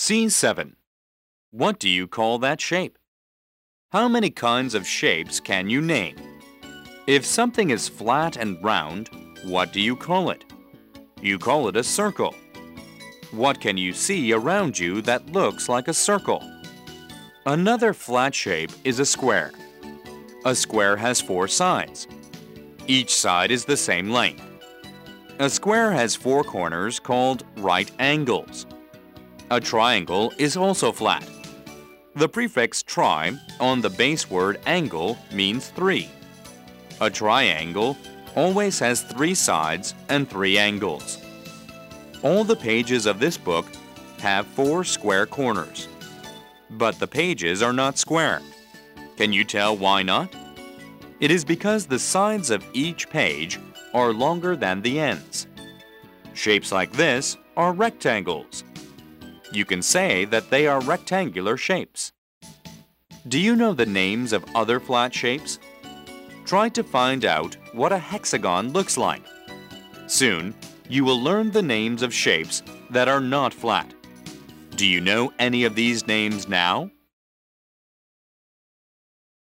C7. What do you call that shape? How many kinds of shapes can you name? If something is flat and round, what do you call it? You call it a circle. What can you see around you that looks like a circle? Another flat shape is a square. A square has 4 sides. Each side is the same length. A square has 4 corners called right angles. A triangle is also flat. The prefix tri on the base word angle means 3. A triangle always has 3 sides and 3 angles. All the pages of this book have 4 square corners. But the pages are not square. Can you tell why not? It is because the sides of each page are longer than the ends. Shapes like this are rectangles. You can say that they are rectangular shapes. Do you know the names of other flat shapes? Try to find out what a hexagon looks like. Soon, you will learn the names of shapes that are not flat. Do you know any of these names now?